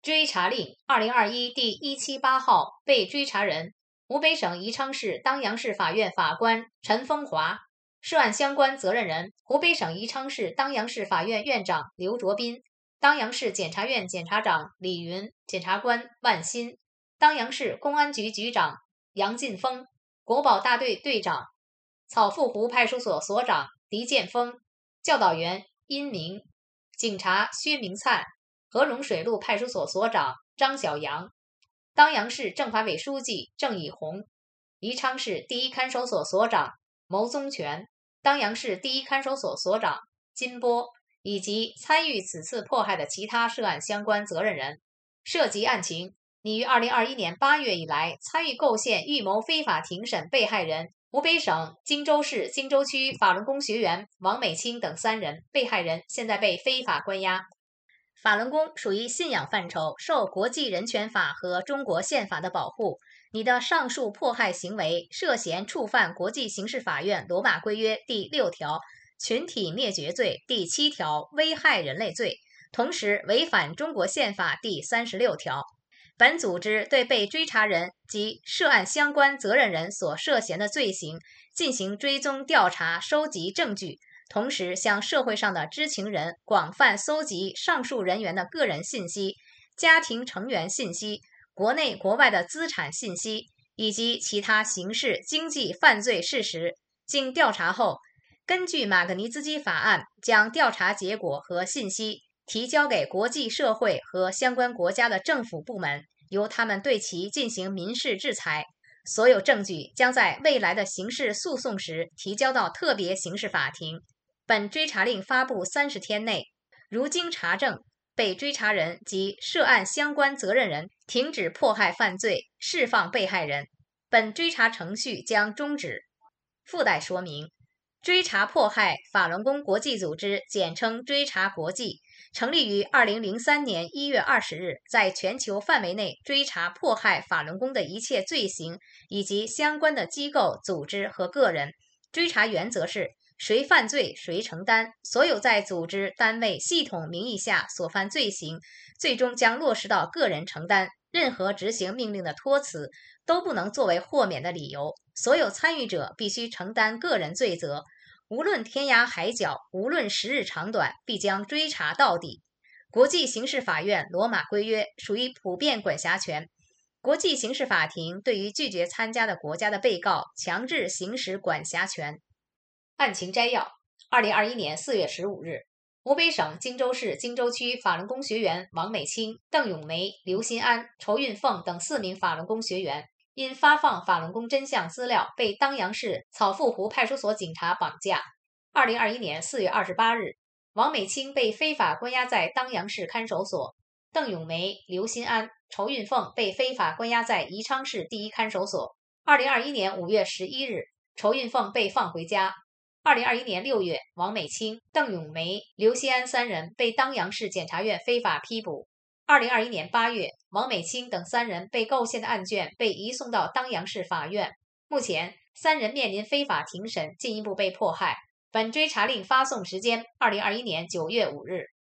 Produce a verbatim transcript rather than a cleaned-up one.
追查令二零二一第一七八号，被追查人湖北省宜昌市当阳市法院法官陈风华，涉案相关责任人湖北省宜昌市当阳市法院院长刘卓斌，当阳市检察院检察长李云，检察官万新，当阳市公安局局长杨进峰，国保大队队长草腹湖派出所所长狄建峰，教导员殷明，警察薛明灿，合龙水路派出所所长张小阳，当阳市政法委书记郑以红，宜昌市第一看守所所长牟宗全，当阳市第一看守所所长金波，以及参与此次迫害的其他涉案相关责任人。涉及案情，拟于二零二一年八月以来参与构陷预谋非法庭审被害人湖北省荆州市荆州区法轮功学员王美清等三人，被害人现在被非法关押。法轮功属于信仰范畴，受国际人权法和中国宪法的保护。你的上述迫害行为涉嫌触犯国际刑事法院罗马规约第六条群体灭绝罪、第七条危害人类罪，同时违反中国宪法第三十六条。本组织对被追查人及涉案相关责任人所涉嫌的罪行进行追踪调查，收集证据，同时向社会上的知情人广泛搜集上述人员的个人信息、家庭成员信息、国内国外的资产信息以及其他刑事经济犯罪事实。经调查后，根据马格尼兹基法案，将调查结果和信息提交给国际社会和相关国家的政府部门，由他们对其进行民事制裁。所有证据将在未来的刑事诉讼时提交到特别刑事法庭。本追查令发布三十天内，如经查证，被追查人及涉案相关责任人停止迫害犯罪，释放被害人，本追查程序将终止。附带说明：追查迫害法轮功国际组织，简称追查国际，成立于二零零三年一月二十日，在全球范围内追查迫害法轮功的一切罪行以及相关的机构、组织和个人。追查原则是谁犯罪谁承担，所有在组织、单位、系统名义下所犯罪行，最终将落实到个人承担。任何执行命令的托辞都不能作为豁免的理由，所有参与者必须承担个人罪责，无论天涯海角，无论时日长短，必将追查到底。国际刑事法院罗马规约属于普遍管辖权，国际刑事法庭对于拒绝参加的国家的被告强制行使管辖权。案情摘要：二零二一年四月十五日，湖北省荆州市荆州区法轮功学员王美清、邓咏梅、刘新安、仇运凤等四名法轮功学员因发放法轮功真相资料，被当阳市草腹湖派出所警察绑架。二零二一年四月二十八日，王美清被非法关押在当阳市看守所，邓咏梅、刘新安、仇运凤被非法关押在宜昌市第一看守所。二零二一年五月十一日，仇运凤被放回家。二零二一年六月，王美清、邓咏梅、刘新安三人被当阳市检察院非法批捕。二零二一年八月，王美清等三人被构陷的案卷被移送到当阳市法院。目前，三人面临非法庭审，进一步被迫害。本追查令发送时间：二零二一年九月五日。